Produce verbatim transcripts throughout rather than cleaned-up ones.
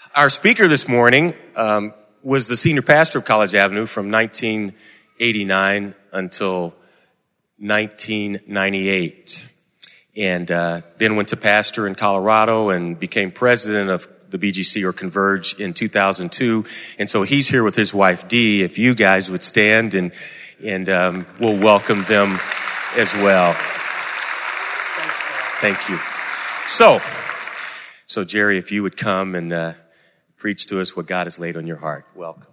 Our speaker this morning um, was the senior pastor of College Avenue from nineteen eighty-nine until nineteen ninety-eight. And uh, then went to pastor in Colorado and became president of the B G C or Converge in two thousand two. And so he's here with his wife, Dee. If you guys would stand and, and um, we'll welcome them as well. Thank you. So, so Jerry, if you would come and uh, preach to us what God has laid on your heart. Welcome.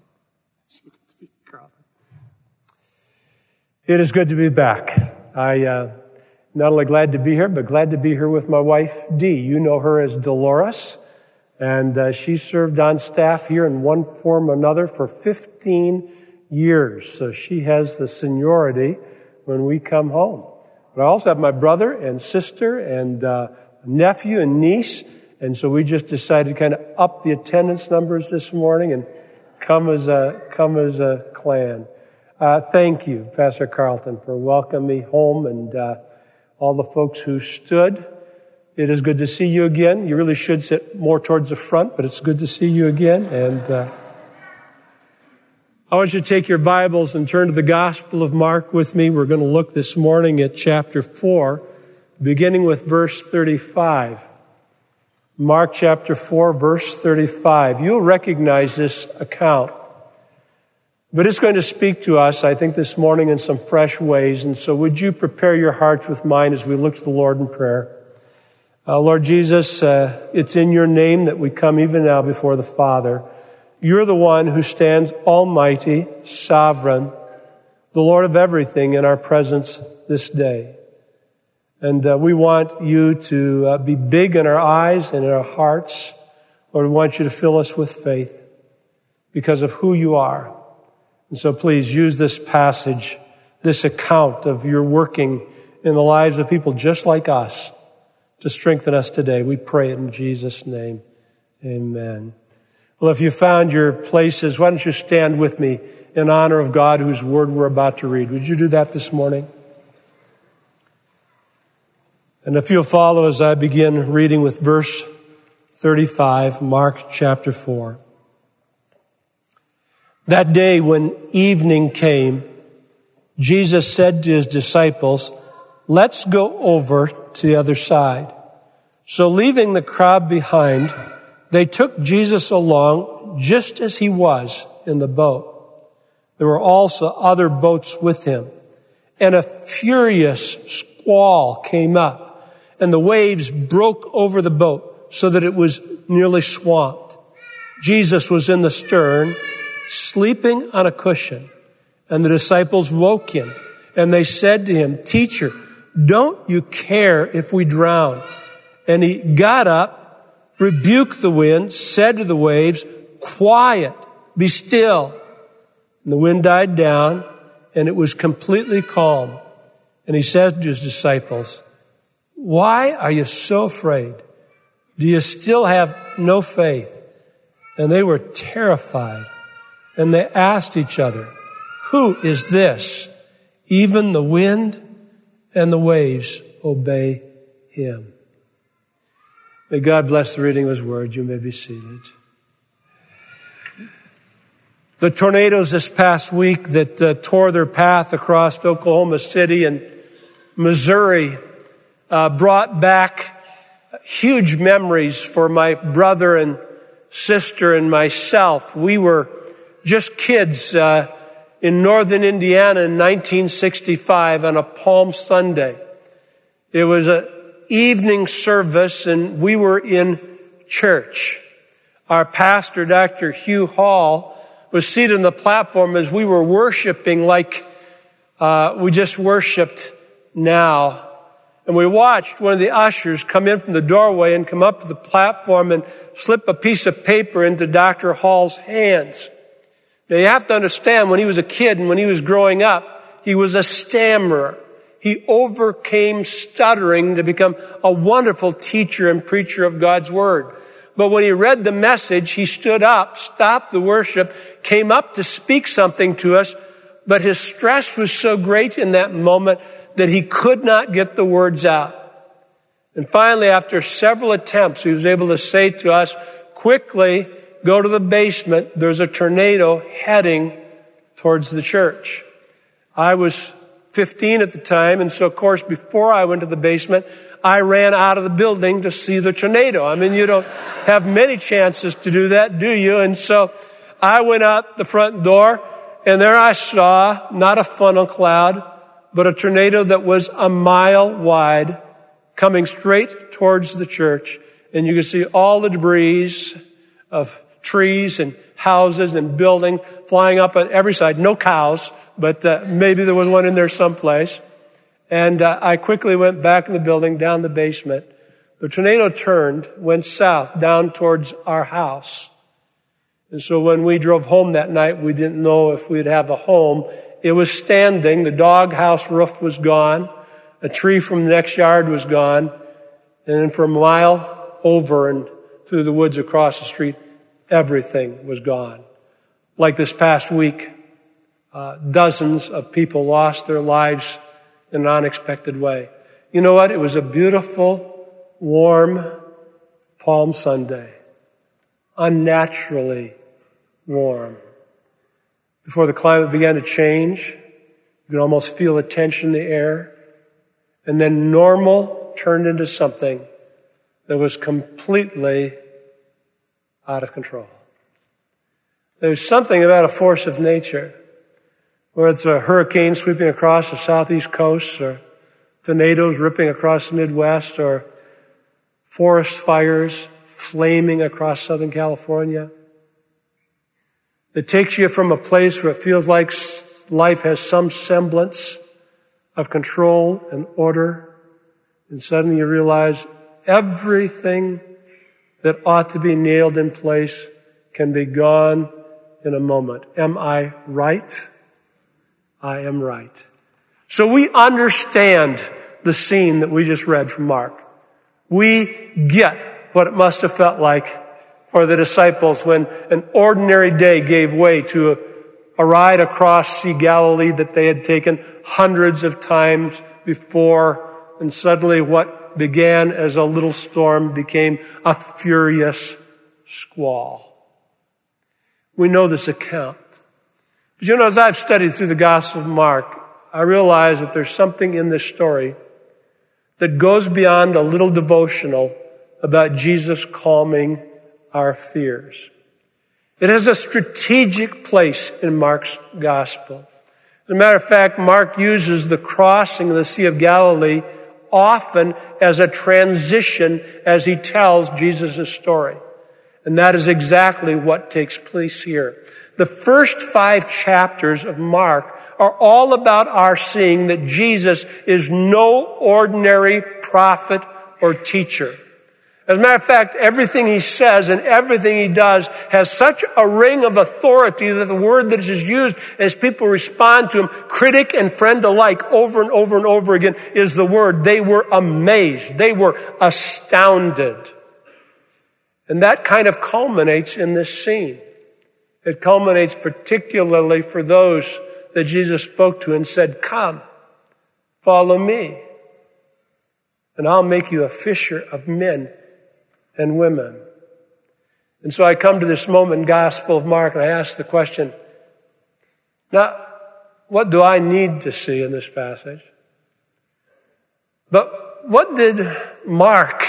It is good to be back. I uh, not only glad to be here, but glad to be here with my wife, Dee. You know her as Dolores, and uh, she served on staff here in one form or another for fifteen years. So she has the seniority when we come home. But I also have my brother and sister and uh, nephew and niece, and so we just decided to kind of up the attendance numbers this morning and come as a come as a clan. Uh, thank you, Pastor Carlton, for welcoming me home, and uh, all the folks who stood. It is good to see you again. You really should sit more towards the front, but it's good to see you again. And uh, I want you to take your Bibles and turn to the Gospel of Mark with me. We're going to look this morning at chapter four, beginning with verse thirty-five. Mark chapter four, verse thirty-five. You'll recognize this account. But it's going to speak to us, I think, this morning in some fresh ways. And so would you prepare your hearts with mine as we look to the Lord in prayer. Uh, Lord Jesus, uh, it's in your name that we come even now before the Father. You're the one who stands almighty, sovereign, the Lord of everything in our presence this day. And uh, we want you to uh, be big in our eyes and in our hearts. Lord, we want you to fill us with faith because of who you are. And so please use this passage, this account of your working in the lives of people just like us to strengthen us today. We pray it in Jesus' name. Amen. Well, if you found your places, why don't you stand with me in honor of God whose word we're about to read. Would you do that this morning? And if you'll follow as I begin reading with verse thirty-five, Mark chapter four. That day when evening came, Jesus said to his disciples, "Let's go over to the other side." So leaving the crowd behind, they took Jesus along just as he was in the boat. There were also other boats with him. And a furious squall came up, and the waves broke over the boat so that it was nearly swamped. Jesus was in the stern, sleeping on a cushion, and the disciples woke him, and they said to him, "Teacher, don't you care if we drown?" And he got up, rebuked the wind, said to the waves, "Quiet, be still." And the wind died down, and it was completely calm. And he said to his disciples, "Why are you so afraid? Do you still have no faith?" And they were terrified. And they asked each other, "Who is this? Even the wind and the waves obey him." May God bless the reading of his word. You may be seated. The tornadoes this past week that uh, tore their path across Oklahoma City and Missouri uh, brought back huge memories for my brother and sister and myself. We were just kids uh, in northern Indiana in nineteen sixty-five on a Palm Sunday. It was an evening service, and we were in church. Our pastor, Doctor Hugh Hall, was seated on the platform as we were worshiping like uh, we just worshiped now. And we watched one of the ushers come in from the doorway and come up to the platform and slip a piece of paper into Doctor Hall's hands. Now, you have to understand, when he was a kid and when he was growing up, he was a stammerer. He overcame stuttering to become a wonderful teacher and preacher of God's Word. But when he read the message, he stood up, stopped the worship, came up to speak something to us, but his stress was so great in that moment that he could not get the words out. And finally, after several attempts, he was able to say to us quickly go to the basement. There's a tornado heading towards the church. I was fifteen at the time, and so of course before I went to the basement, I ran out of the building to see the tornado. I mean, you don't have many chances to do that, do you? And so I went out the front door, and there I saw not a funnel cloud, but a tornado that was a mile wide coming straight towards the church. And you could see all the debris of trees and houses and building flying up on every side. No cows, but uh, maybe there was one in there someplace. And uh, I quickly went back in the building, down the basement. The tornado turned, went south, down towards our house. And so when we drove home that night, we didn't know if we'd have a home. It was standing. The doghouse roof was gone. A tree from the next yard was gone. And then for a mile over and through the woods across the street, everything was gone. Like this past week, uh, dozens of people lost their lives in an unexpected way. You know what? It was a beautiful, warm Palm Sunday. Unnaturally warm. Before the climate began to change, you could almost feel the tension in the air. And then normal turned into something that was completely out of control. There's something about a force of nature, whether it's a hurricane sweeping across the southeast coast, or tornadoes ripping across the Midwest, or forest fires flaming across Southern California. It takes you from a place where it feels like life has some semblance of control and order, and suddenly you realize everything that ought to be nailed in place can be gone in a moment. Am I right? I am right. So we understand the scene that we just read from Mark. We get what it must have felt like for the disciples when an ordinary day gave way to a, a ride across Sea Galilee that they had taken hundreds of times before, and suddenly what began as a little storm became a furious squall. We know this account. But you know, as I've studied through the Gospel of Mark, I realize that there's something in this story that goes beyond a little devotional about Jesus calming our fears. It has a strategic place in Mark's Gospel. As a matter of fact, Mark uses the crossing of the Sea of Galilee often as a transition as he tells Jesus' story. And that is exactly what takes place here. The first five chapters of Mark are all about our seeing that Jesus is no ordinary prophet or teacher. As a matter of fact, everything he says and everything he does has such a ring of authority that the word that is used as people respond to him, critic and friend alike, over and over and over again, is the word. They were amazed. They were astounded. And that kind of culminates in this scene. It culminates particularly for those that Jesus spoke to and said, "Come, follow me, and I'll make you a fisher of men and women." And so I come to this moment in Gospel of Mark and I ask the question, now, what do I need to see in this passage? But what did Mark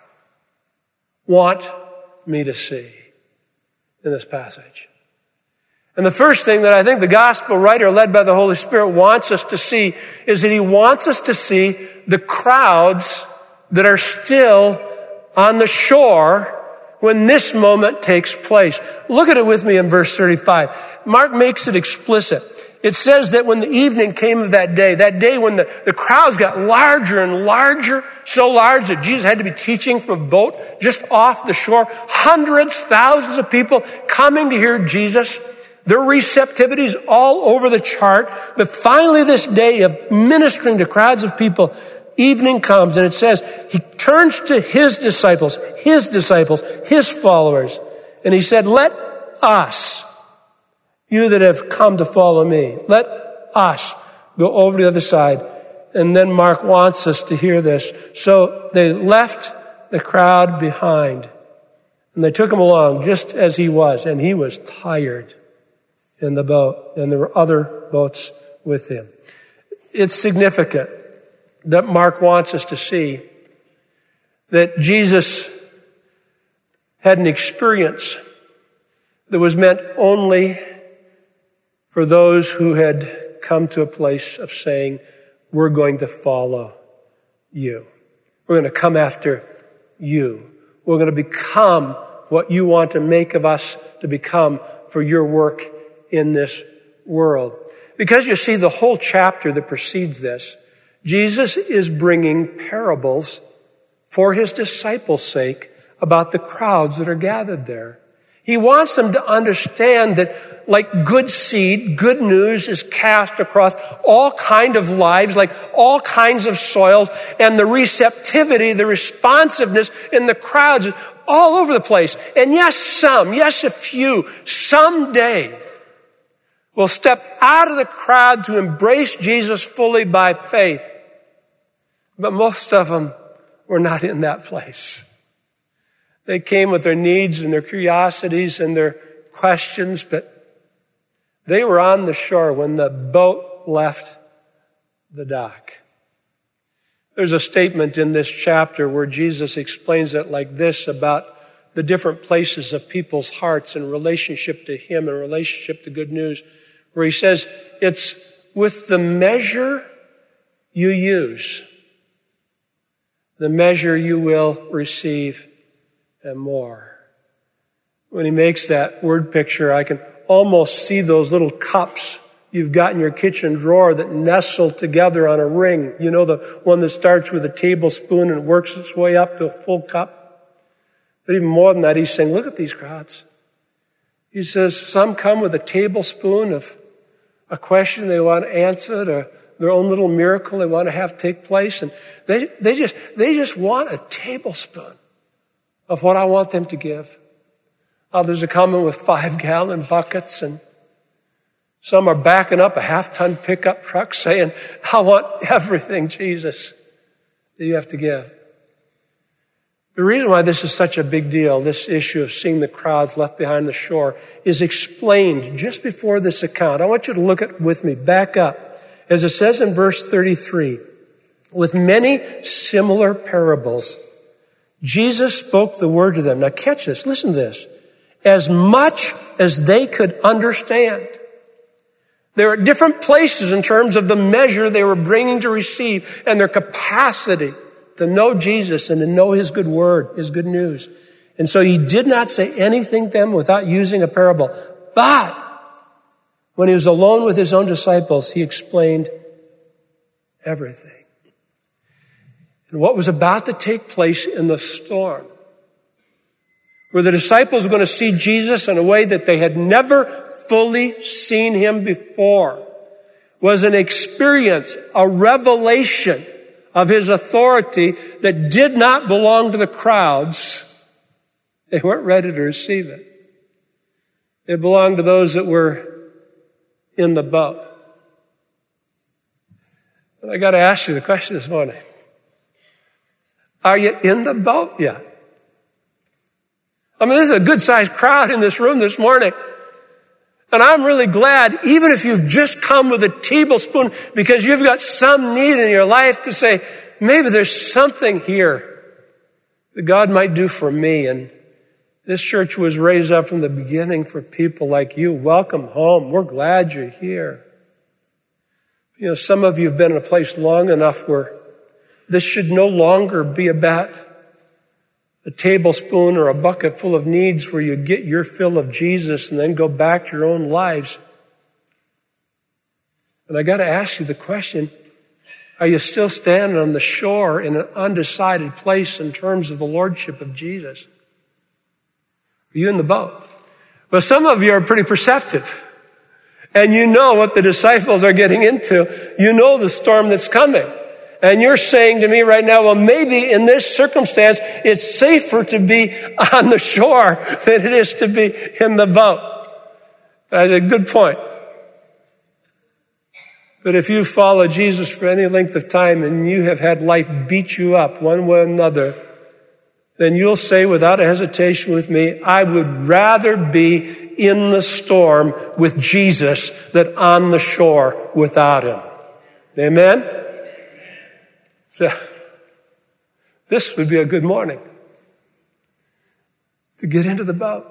want me to see in this passage? And the first thing that I think the gospel writer, led by the Holy Spirit, wants us to see is that he wants us to see the crowds that are still on the shore when this moment takes place. Look at it with me in verse thirty-five. Mark makes it explicit. It says that when the evening came of that day, that day when the, the crowds got larger and larger, so large that Jesus had to be teaching from a boat just off the shore, hundreds, thousands of people coming to hear Jesus. Their receptivity is all over the chart. But finally this day of ministering to crowds of people, evening comes and it says he turns to his disciples, his disciples, his followers. And he said, "Let us, you that have come to follow me, let us go over to the other side." And then Mark wants us to hear this. So they left the crowd behind And they took him along just as he was, and he was tired in the boat, and there were other boats with him. It's significant that Mark wants us to see that Jesus had an experience that was meant only for those who had come to a place of saying, we're going to follow you. We're going to come after you. We're going to become what you want to make of us to become for your work in this world. Because you see, the whole chapter that precedes this, Jesus is bringing parables for his disciples' sake about the crowds that are gathered there. He wants them to understand that like good seed, good news is cast across all kind of lives, like all kinds of soils, and the receptivity, the responsiveness in the crowds is all over the place. And yes, some, yes, a few, someday will step out of the crowd to embrace Jesus fully by faith. But most of them were not in that place. They came with their needs and their curiosities and their questions, but they were on the shore when the boat left the dock. There's a statement in this chapter where Jesus explains it like this about the different places of people's hearts in relationship to him and relationship to good news, where he says, it's with the measure you use, the measure you will receive and more. When he makes that word picture, I can almost see those little cups you've got in your kitchen drawer that nestle together on a ring. You know, the one that starts with a tablespoon and works its way up to a full cup. But even more than that, he's saying, look at these crowds. He says, some come with a tablespoon of a question they want answered, or their own little miracle they want to have take place. And they, they just, they just want a tablespoon of what I want them to give. Others are coming with five gallon buckets, and some are backing up a half ton pickup truck saying, I want everything, Jesus, that you have to give. The reason why this is such a big deal, this issue of seeing the crowds left behind the shore, is explained just before this account. I want you to look at with me, back up. As it says in verse thirty-three, with many similar parables, Jesus spoke the word to them. Now catch this, listen to this. As much as they could understand. They're at different places in terms of the measure they were bringing to receive and their capacity to know Jesus and to know his good word, his good news. And so he did not say anything to them without using a parable. But when he was alone with his own disciples, he explained everything. And what was about to take place in the storm, where the disciples were going to see Jesus in a way that they had never fully seen him before, was an experience, a revelation of his authority that did not belong to the crowds. They weren't ready to receive it. It belonged to those that were in the boat. And I got to ask you the question this morning. Are you in the boat yet? I mean, this is a good-sized crowd in this room this morning. And I'm really glad, even if you've just come with a tablespoon because you've got some need in your life to say, maybe there's something here that God might do for me. And this church was raised up from the beginning for people like you. Welcome home. We're glad you're here. You know, some of you have been in a place long enough where this should no longer be about a tablespoon or a bucket full of needs where you get your fill of Jesus and then go back to your own lives. And I got to ask you the question, are you still standing on the shore in an undecided place in terms of the lordship of Jesus? Are you in the boat? Well, some of you are pretty perceptive. And you know what the disciples are getting into. You know the storm that's coming. And you're saying to me right now, well, maybe in this circumstance, it's safer to be on the shore than it is to be in the boat. That's a good point. But if you follow Jesus for any length of time and you have had life beat you up one way or another, then you'll say without a hesitation with me, I would rather be in the storm with Jesus than on the shore without him. Amen? So, this would be a good morning to get into the boat,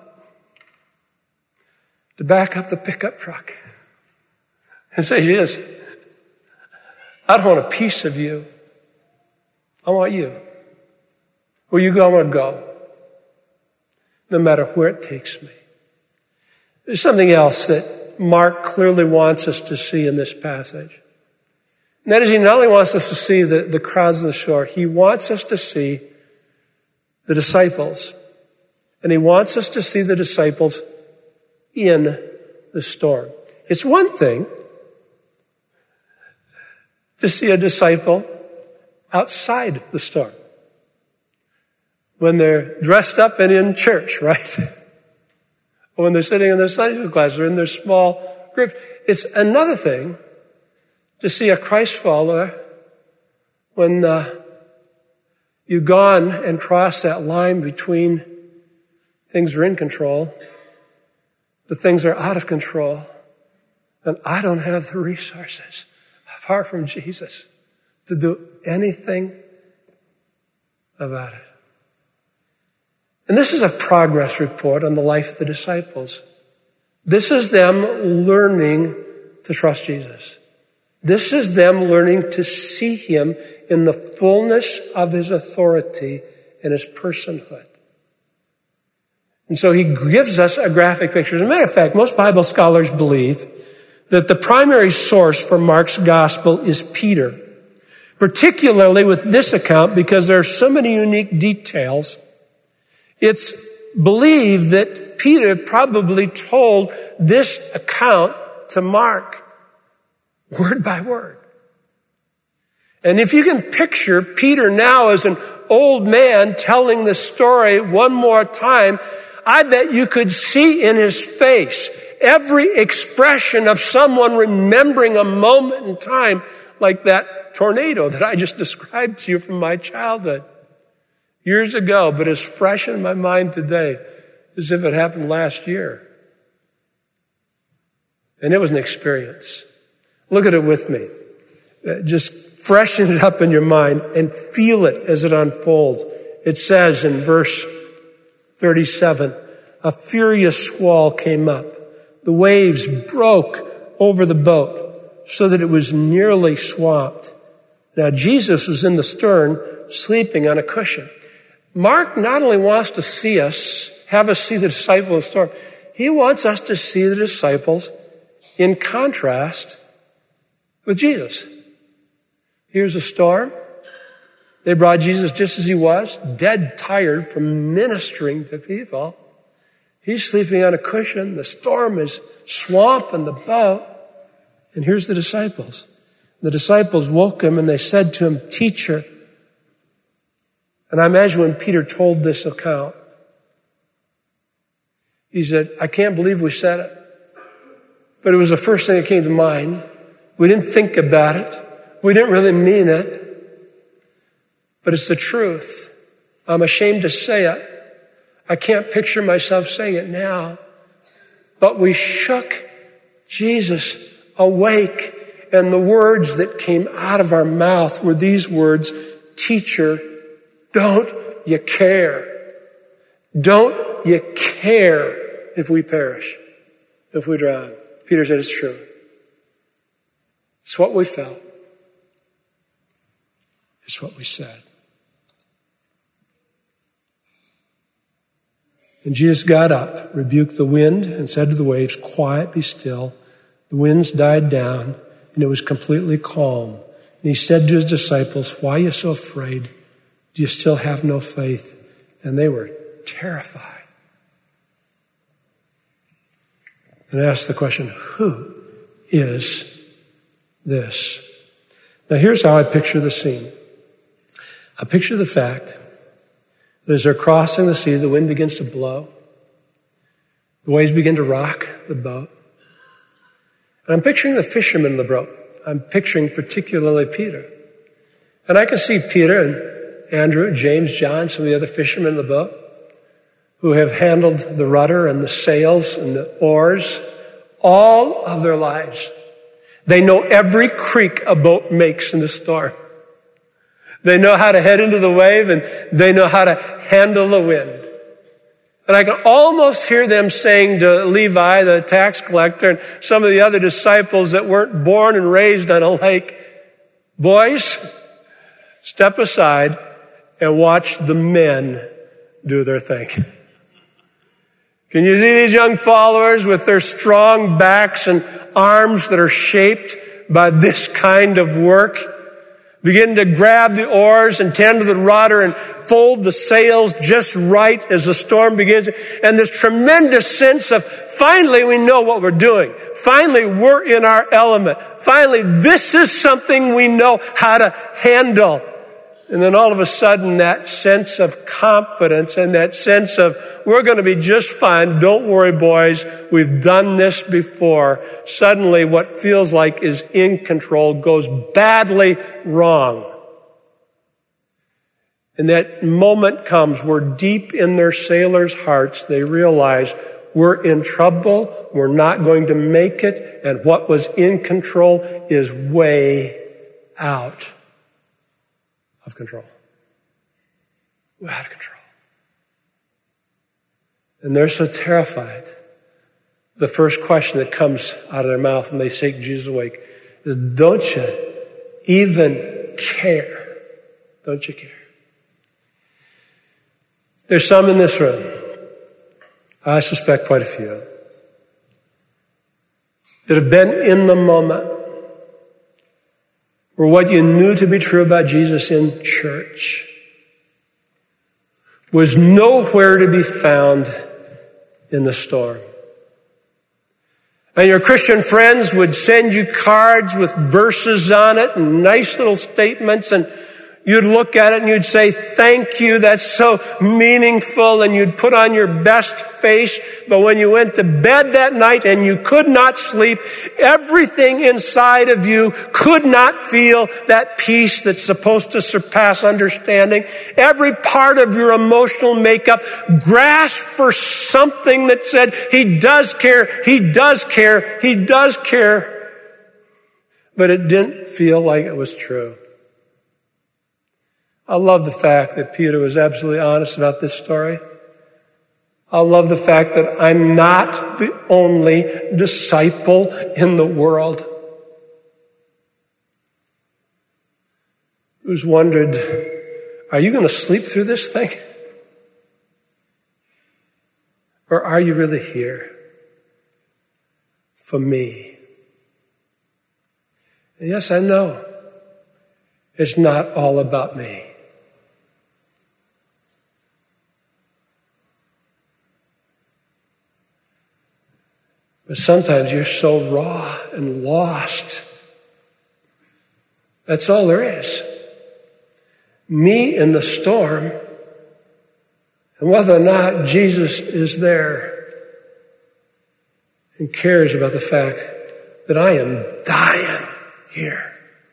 to back up the pickup truck and say, Jesus, I don't want a piece of you. I want you. Where you go, I want to go. No matter where it takes me. There's something else that Mark clearly wants us to see in this passage. And that is, he not only wants us to see the, the crowds on the shore, he wants us to see the disciples. And he wants us to see the disciples in the storm. It's one thing to see a disciple outside the storm, when they're dressed up and in church, right? Or when they're sitting in their Sunday school class or in their small groups. It's another thing to see a Christ follower when uh, you've gone and crossed that line between things are in control, the things are out of control, and I don't have the resources, apart from Jesus, to do anything about it. And this is a progress report on the life of the disciples. This is them learning to trust Jesus. This is them learning to see him in the fullness of his authority and his personhood. And so he gives us a graphic picture. As a matter of fact, most Bible scholars believe that the primary source for Mark's gospel is Peter, particularly with this account because there are so many unique details. It's believed that Peter probably told this account to Mark, word by word. And if you can picture Peter now as an old man telling the story one more time, I bet you could see in his face every expression of someone remembering a moment in time like that tornado that I just described to you from my childhood. Years ago, but as fresh in my mind today as if it happened last year. And it was an experience. Look at it with me. Just freshen it up in your mind and feel it as it unfolds. It says in verse thirty-seven, a furious squall came up. The waves broke over the boat so that it was nearly swamped. Now Jesus was in the stern, sleeping on a cushion. Mark not only wants to see us, have us see the disciples in the storm, he wants us to see the disciples in contrast with Jesus. Here's a storm. They brought Jesus just as he was, dead tired from ministering to people. He's sleeping on a cushion. The storm is swamping the boat. And here's the disciples. The disciples woke him and they said to him, Teacher. And I imagine when Peter told this account, he said, I can't believe we said it. But it was the first thing that came to mind. We didn't think about it. We didn't really mean it. But it's the truth. I'm ashamed to say it. I can't picture myself saying it now. But we shook Jesus awake. And the words that came out of our mouth were these words, Teacher, don't you care? Don't you care if we perish, if we drown? Peter said, it's true. It's what we felt. It's what we said. And Jesus got up, rebuked the wind, and said to the waves, Quiet, be still. The winds died down, and it was completely calm. And he said to his disciples, Why are you so afraid? Do you still have no faith? And they were terrified. And I asked the question, who is this? Now here's how I picture the scene. I picture the fact that as they're crossing the sea, the wind begins to blow. The waves begin to rock the boat. And I'm picturing the fishermen in the boat. I'm picturing particularly Peter. And I can see Peter, and Andrew, James, John, some of the other fishermen in the boat, who have handled the rudder and the sails and the oars all of their lives. They know every creak a boat makes in the storm. They know how to head into the wave, and they know how to handle the wind. And I can almost hear them saying to Levi, the tax collector, and some of the other disciples that weren't born and raised on a lake, boys, step aside and watch the men do their thing. Can you see these young followers with their strong backs and arms that are shaped by this kind of work? Begin to grab the oars and tend to the rudder and fold the sails just right as the storm begins. And this tremendous sense of finally we know what we're doing. Finally we're in our element. Finally this is something we know how to handle. And then all of a sudden that sense of confidence and that sense of we're going to be just fine. Don't worry, boys. We've done this before. Suddenly what feels like is in control goes badly wrong. And that moment comes where deep in their sailors' hearts they realize we're in trouble. We're not going to make it. And what was in control is way out of control. We're out of control. And they're so terrified. The first question that comes out of their mouth when they shake Jesus awake is, don't you even care? Don't you care? There's some in this room, I suspect quite a few, that have been in the moment where what you knew to be true about Jesus in church was nowhere to be found in the storm. And your Christian friends would send you cards with verses on it and nice little statements, and you'd look at it and you'd say, thank you, that's so meaningful, and you'd put on your best face. But when you went to bed that night and you could not sleep, everything inside of you could not feel that peace that's supposed to surpass understanding. Every part of your emotional makeup grasped for something that said, he does care, he does care, he does care. But it didn't feel like it was true. I love the fact that Peter was absolutely honest about this story. I love the fact that I'm not the only disciple in the world who's wondered, are you going to sleep through this thing? Or are you really here for me? And yes, I know it's not all about me. But sometimes you're so raw and lost. That's all there is. Me in the storm, and whether or not Jesus is there and cares about the fact that I am dying here.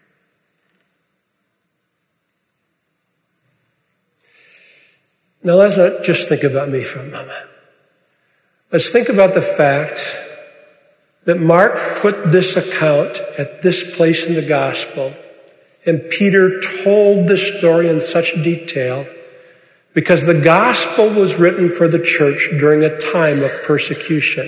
Now let's not just think about me for a moment. Let's think about the fact that Mark put this account at this place in the gospel, and Peter told this story in such detail because the gospel was written for the church during a time of persecution.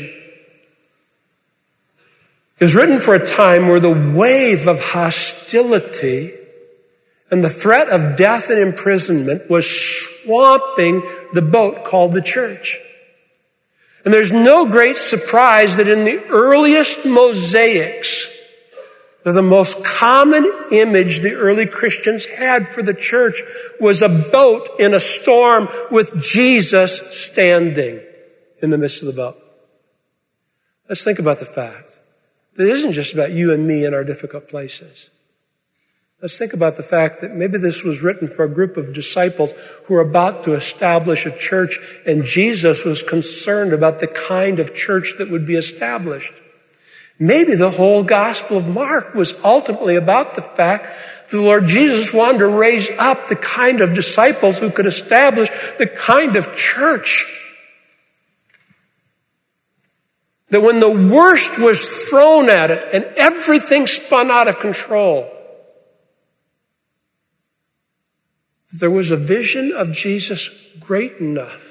It was written for a time where the wave of hostility and the threat of death and imprisonment was swamping the boat called the church. And there's no great surprise that in the earliest mosaics, the most common image the early Christians had for the church was a boat in a storm with Jesus standing in the midst of the boat. Let's think about the fact that it isn't just about you and me in our difficult places. Let's think about the fact that maybe this was written for a group of disciples who were about to establish a church, and Jesus was concerned about the kind of church that would be established. Maybe the whole Gospel of Mark was ultimately about the fact The Lord Jesus wanted to raise up the kind of disciples who could establish the kind of church that when the worst was thrown at it and everything spun out of control, there was a vision of Jesus great enough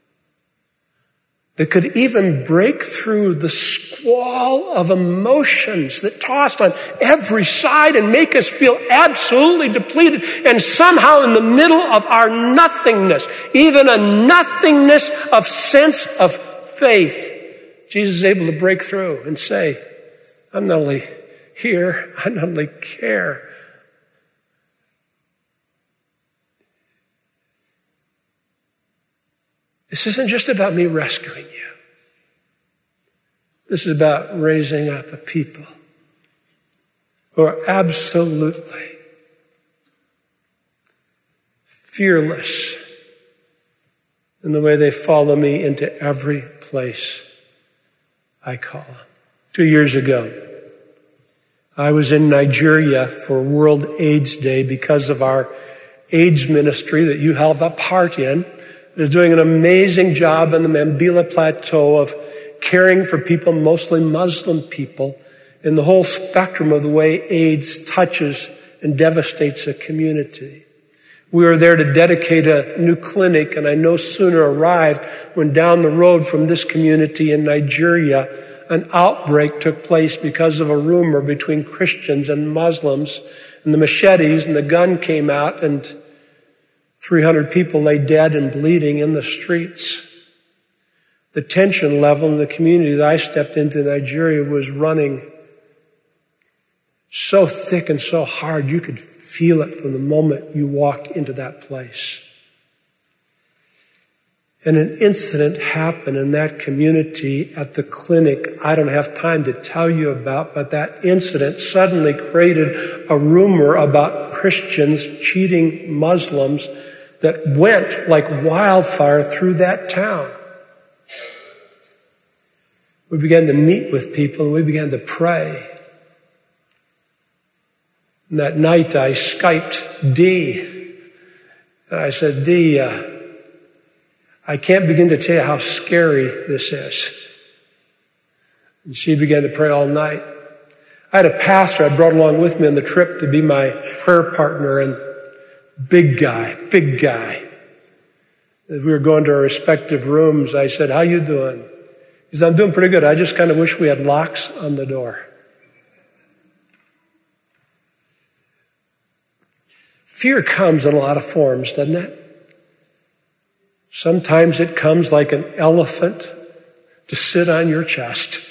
that could even break through the squall of emotions that tossed on every side and make us feel absolutely depleted. And somehow in the middle of our nothingness, even a nothingness of sense of faith, Jesus is able to break through and say, I'm not only here, I not only care, this isn't just about me rescuing you. This is about raising up a people who are absolutely fearless in the way they follow me into every place I call them. Two years ago, I was in Nigeria for World AIDS Day because of our AIDS ministry that you held a part in. Is doing an amazing job on the Mambila Plateau of caring for people, mostly Muslim people, in the whole spectrum of the way AIDS touches and devastates a community. We were there to dedicate a new clinic, and I no sooner arrived when down the road from this community in Nigeria, an outbreak took place because of a rumor between Christians and Muslims, and the machetes and the gun came out, and three hundred people lay dead and bleeding in the streets. The tension level in the community that I stepped into in Nigeria was running so thick and so hard you could feel it from the moment you walked into that place. And an incident happened in that community at the clinic I don't have time to tell you about, but that incident suddenly created a rumor about Christians cheating Muslims that went like wildfire through that town. We began to meet with people and we began to pray. And that night I Skyped Dee. And I said, Dee, uh, I can't begin to tell you how scary this is. And she began to pray all night. I had a pastor I brought along with me on the trip to be my prayer partner, and Big guy, big guy. As we were going to our respective rooms, I said, how you doing? He said, I'm doing pretty good. I just kind of wish we had locks on the door. Fear comes in a lot of forms, doesn't it? Sometimes it comes like an elephant to sit on your chest.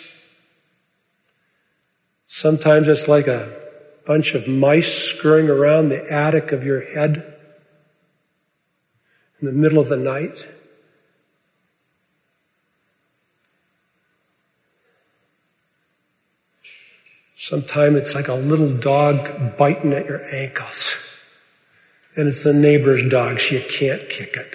Sometimes it's like a bunch of mice scurrying around the attic of your head in the middle of the night. Sometimes it's like a little dog biting at your ankles. And it's the neighbor's dog, so you can't kick it.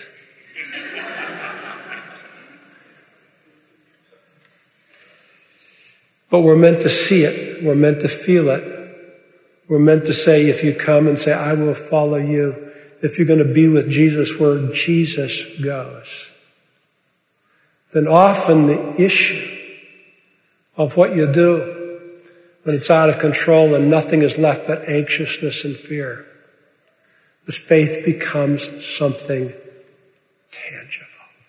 But we're meant to see it. We're meant to feel it. We're meant to say, if you come and say, I will follow you, if you're going to be with Jesus where Jesus goes, then often the issue of what you do when it's out of control and nothing is left but anxiousness and fear, the faith becomes something tangible.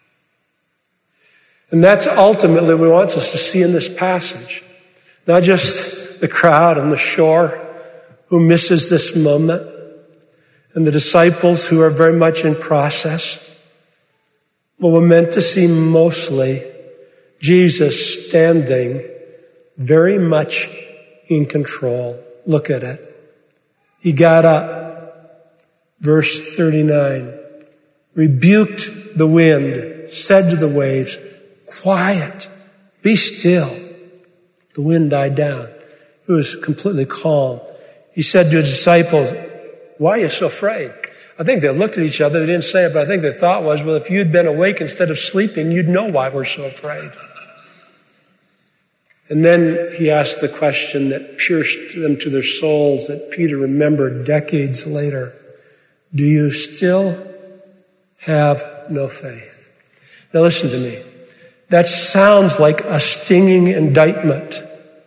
And that's ultimately what he wants us to see in this passage. Not just the crowd on the shore who misses this moment, and the disciples who are very much in process. But we're meant to see mostly Jesus standing very much in control. Look at it. He got up, verse thirty-nine, rebuked the wind, said to the waves, quiet, be still. The wind died down. It was completely calm. He said to his disciples, why are you so afraid? I think they looked at each other. They didn't say it, but I think their thought was, well, if you'd been awake instead of sleeping, you'd know why we're so afraid. And then he asked the question that pierced them to their souls that Peter remembered decades later. Do you still have no faith? Now listen to me. That sounds like a stinging indictment.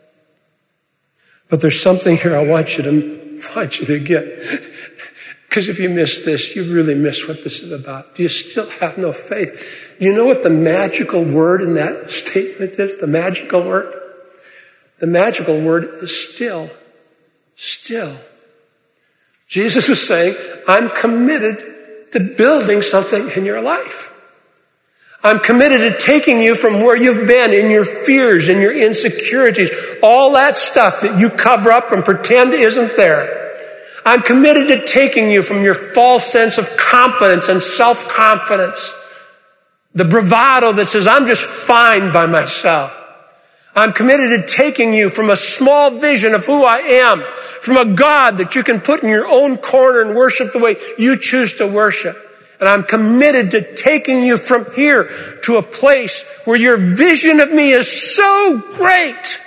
But there's something here I want you to, want you to get. Because if you miss this, you really miss what this is about. Do you still have no faith? You know what the magical word in that statement is? The magical word? The magical word is still. Still. Jesus was saying, I'm committed to building something in your life. I'm committed to taking you from where you've been in your fears and your insecurities, all that stuff that you cover up and pretend isn't there. I'm committed to taking you from your false sense of confidence and self-confidence, the bravado that says, I'm just fine by myself. I'm committed to taking you from a small vision of who I am, from a God that you can put in your own corner and worship the way you choose to worship. And I'm committed to taking you from here to a place where your vision of me is so great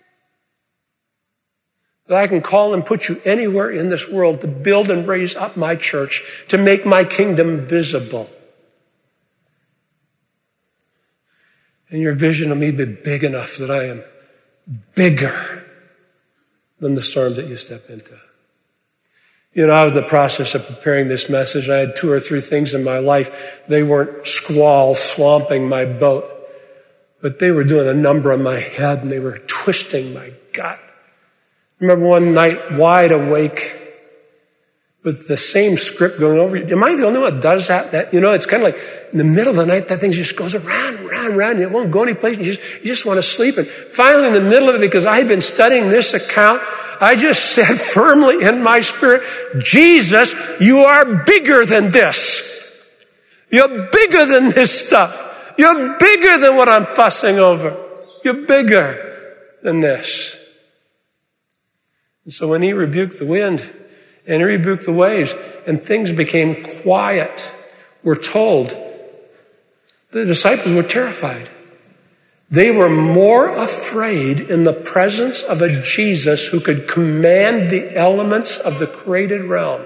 that I can call and put you anywhere in this world to build and raise up my church, to make my kingdom visible. And your vision of me be big enough that I am bigger than the storm that you step into. You know, I was in the process of preparing this message. I had two or three things in my life. They weren't squalls swamping my boat, but they were doing a number on my head and they were twisting my gut. I remember one night, wide awake, with the same script going over you. Am I the only one that does that? That, you know, it's kind of like in the middle of the night, that thing just goes around, around, around, and it won't go any place. And you just, you just want to sleep. And finally, in the middle of it, because I had been studying this account, I just said firmly in my spirit, Jesus, you are bigger than this. You're bigger than this stuff. You're bigger than what I'm fussing over. You're bigger than this. And so when he rebuked the wind and he rebuked the waves and things became quiet, we're told the disciples were terrified. They were more afraid in the presence of a Jesus who could command the elements of the created realm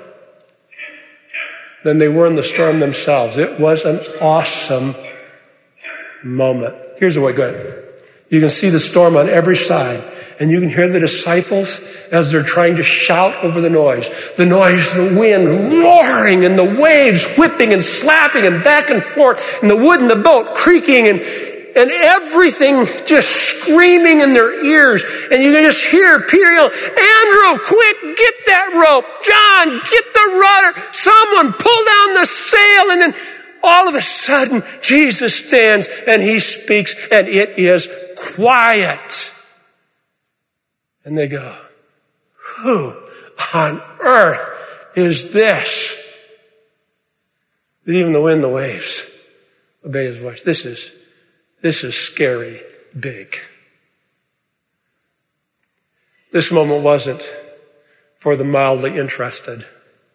than they were in the storm themselves. It was an awesome moment. Here's the way, go ahead. You can see the storm on every side. And you can hear the disciples as they're trying to shout over the noise. The noise, the wind roaring and the waves whipping and slapping and back and forth and the wood in the boat creaking and, and everything just screaming in their ears. And you can just hear Peter yell, Andrew, quick, get that rope. John, get the rudder. Someone pull down the sail. And then all of a sudden, Jesus stands and he speaks and it is quiet. And they go, who on earth is this? That even the wind and the waves obey his voice. This is, this is scary big. This moment wasn't for the mildly interested.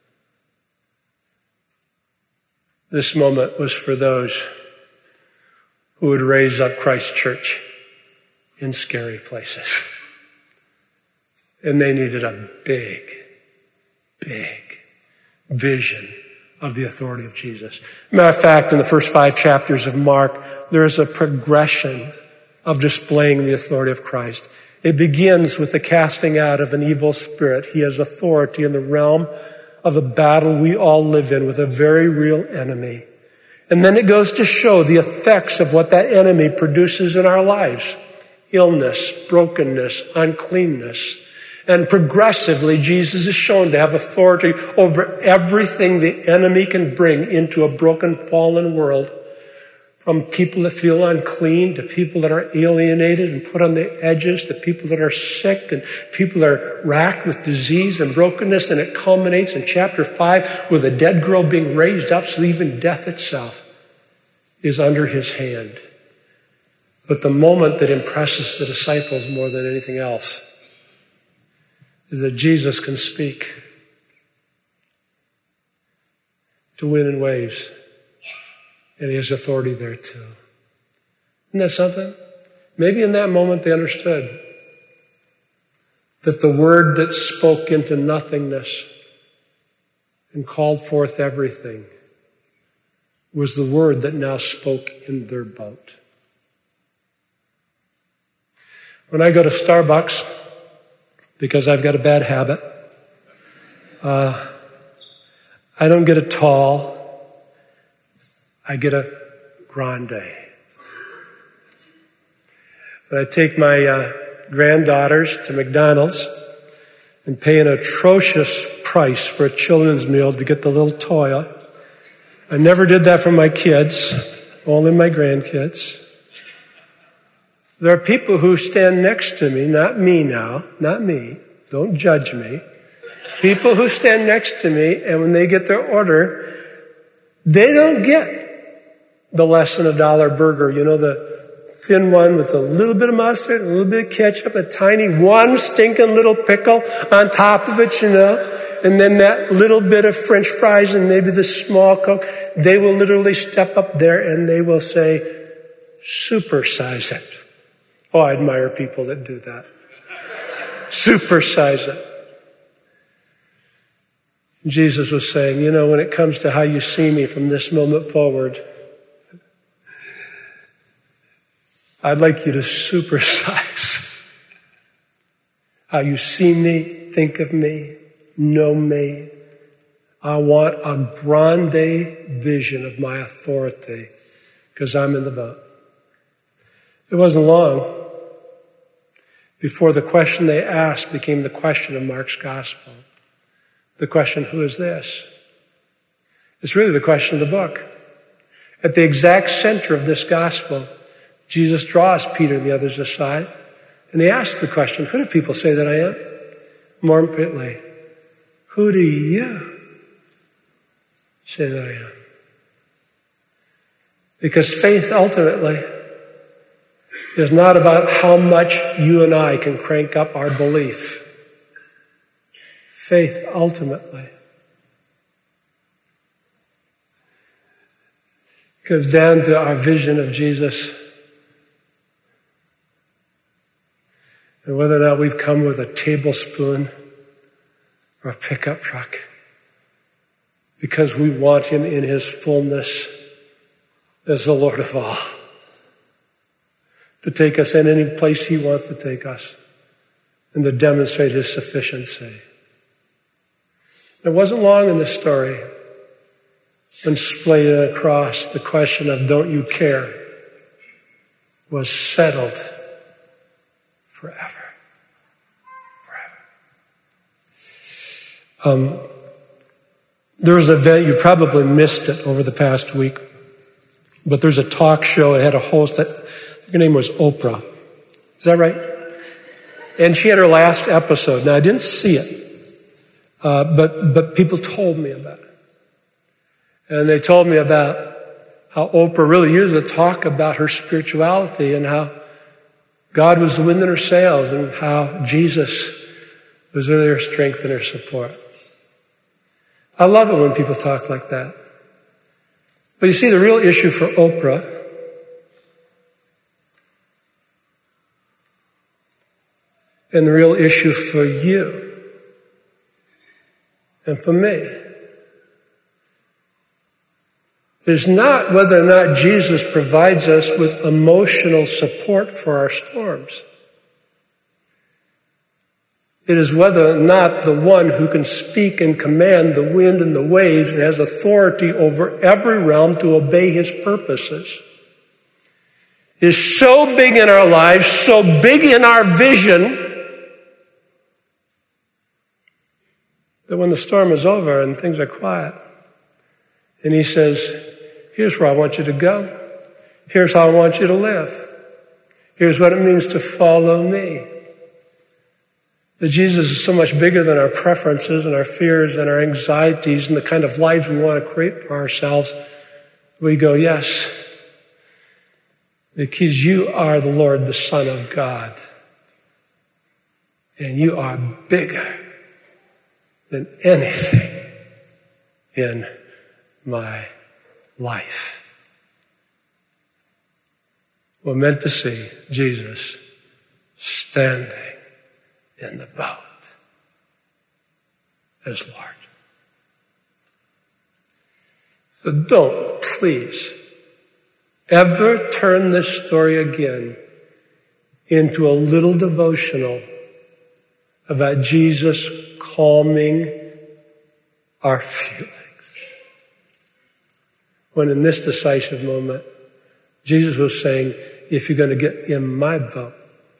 This moment was for those who would raise up Christ's church in scary places. And they needed a big, big vision of the authority of Jesus. Matter of fact, in the first five chapters of Mark, there is a progression of displaying the authority of Christ. It begins with the casting out of an evil spirit. He has authority in the realm of the battle we all live in with a very real enemy. And then it goes to show the effects of what that enemy produces in our lives. Illness, brokenness, uncleanness. And progressively, Jesus is shown to have authority over everything the enemy can bring into a broken, fallen world. From people that feel unclean to people that are alienated and put on the edges to people that are sick and people that are racked with disease and brokenness. And it culminates in chapter five with a dead girl being raised up so even death itself is under his hand. But the moment that impresses the disciples more than anything else is that Jesus can speak to wind and waves, and he has authority there too. Isn't that something? Maybe in that moment they understood that the word that spoke into nothingness and called forth everything was the word that now spoke in their boat. When I go to Starbucks, because I've got a bad habit, uh, I don't get a tall, I get a grande. When I take my uh, granddaughters to McDonald's and pay an atrocious price for a children's meal to get the little toy, I never did that for my kids, only my grandkids. There are people who stand next to me, not me now, not me, don't judge me. People who stand next to me, and when they get their order, they don't get the less than a dollar burger. You know, the thin one with a little bit of mustard, a little bit of ketchup, a tiny one stinking little pickle on top of it, you know, and then that little bit of French fries and maybe the small Coke. They will literally step up there and they will say, supersize it. Oh, I admire people that do that. Supersize it. Jesus was saying, you know, when it comes to how you see me from this moment forward, I'd like you to supersize how you see me, think of me, know me. I want a grande vision of my authority because I'm in the boat. It wasn't long before the question they asked became the question of Mark's gospel. The question, who is this? It's really the question of the book. At the exact center of this gospel, Jesus draws Peter and the others aside, and he asks the question, who do people say that I am? More importantly, who do you say that I am? Because faith ultimately is not about how much you and I can crank up our belief. Faith ultimately comes down to our vision of Jesus and whether or not we've come with a tablespoon or a pickup truck because we want him in his fullness as the Lord of all, to take us in any place he wants to take us and to demonstrate his sufficiency. It wasn't long in the story when splayed across the question of don't you care was settled forever. Forever. Um, there was an event, you probably missed it over the past week, but there's a talk show. It had a host, that, her name was Oprah. Is that right? And she had her last episode. Now, I didn't see it. Uh, but but people told me about it. And they told me about how Oprah really used to talk about her spirituality and how God was the wind in her sails and how Jesus was really her strength and her support. I love it when people talk like that. But you see, the real issue for Oprah and the real issue for you and for me is not whether or not Jesus provides us with emotional support for our storms. It is whether or not the one who can speak and command the wind and the waves and has authority over every realm to obey his purposes is so big in our lives, so big in our vision, that when the storm is over and things are quiet, and he says, here's where I want you to go. Here's how I want you to live. Here's what it means to follow me. That Jesus is so much bigger than our preferences and our fears and our anxieties and the kind of lives we want to create for ourselves. We go, yes, because you are the Lord, the Son of God. And you are bigger than anything in my life. were meant to see Jesus standing in the boat as Lord. So don't, please, ever turn this story again into a little devotional about Jesus calming our feelings. When in this decisive moment, Jesus was saying, if you're going to get in my boat,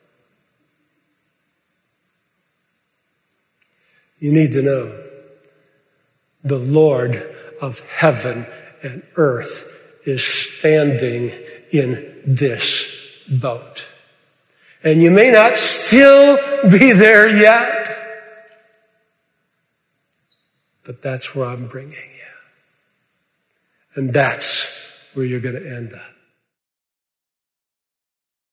you need to know the Lord of heaven and earth is standing in this boat. And you may not still be there yet, but that's where I'm bringing you. And that's where you're going to end up.